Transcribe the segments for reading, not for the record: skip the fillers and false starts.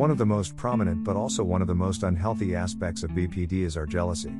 One of the most prominent but also one of the most unhealthy aspects of BPD is our jealousy.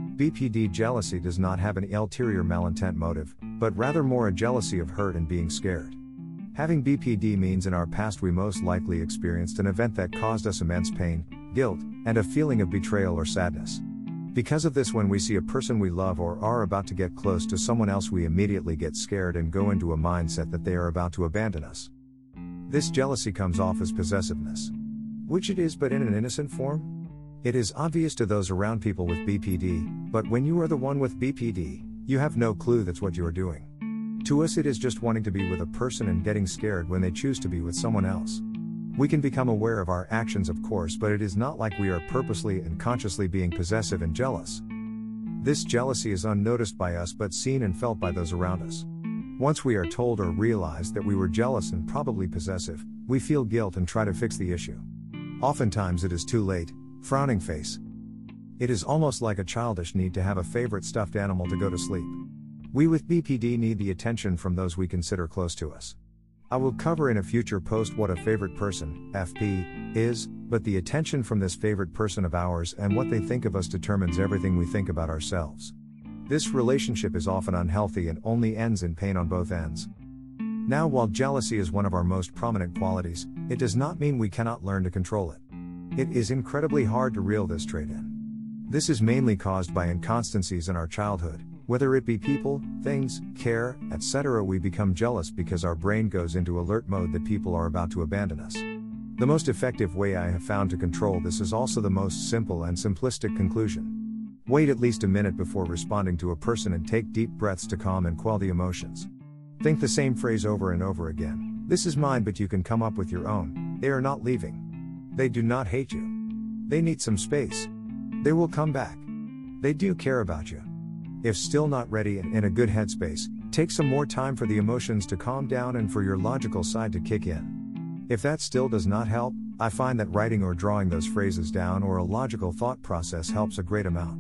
BPD jealousy does not have an ulterior malintent motive, but rather more a jealousy of hurt and being scared. Having BPD means in our past we most likely experienced an event that caused us immense pain, guilt, and a feeling of betrayal or sadness. Because of this, when we see a person we love or are about to get close to someone else, we immediately get scared and go into a mindset that they are about to abandon us. This jealousy comes off as possessiveness, which it is, but in an innocent form. It is obvious to those around people with BPD, but when you are the one with BPD, you have no clue that's what you are doing. To us, it is just wanting to be with a person and getting scared when they choose to be with someone else. We can become aware of our actions, of course, but it is not like we are purposely and consciously being possessive and jealous. This jealousy is unnoticed by us but seen and felt by those around us. Once we are told or realize that we were jealous and probably possessive, we feel guilt and try to fix the issue. Oftentimes it is too late. Frowning face. It is almost like a childish need to have a favorite stuffed animal to go to sleep. We with BPD need the attention from those we consider close to us. I will cover in a future post what a favorite person, FP, is, but the attention from this favorite person of ours and what they think of us determines everything we think about ourselves. This relationship is often unhealthy and only ends in pain on both ends. Now, while jealousy is one of our most prominent qualities, it does not mean we cannot learn to control it. It is incredibly hard to reel this trait in. This is mainly caused by inconstancies in our childhood, whether it be people, things, care, etc. We become jealous because our brain goes into alert mode that people are about to abandon us. The most effective way I have found to control this is also the most simple and simplistic conclusion. Wait at least a minute before responding to a person and take deep breaths to calm and quell the emotions. Think the same phrase over and over again. This is mine, but you can come up with your own. They are not leaving. They do not hate you. They need some space. They will come back. They do care about you. If still not ready and in a good headspace, take some more time for the emotions to calm down and for your logical side to kick in. If that still does not help, I find that writing or drawing those phrases down or a logical thought process helps a great amount.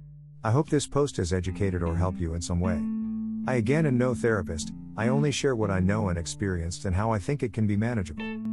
I hope this post has educated or helped you in some way. I again am no therapist, I only share what I know and experienced and how I think it can be manageable.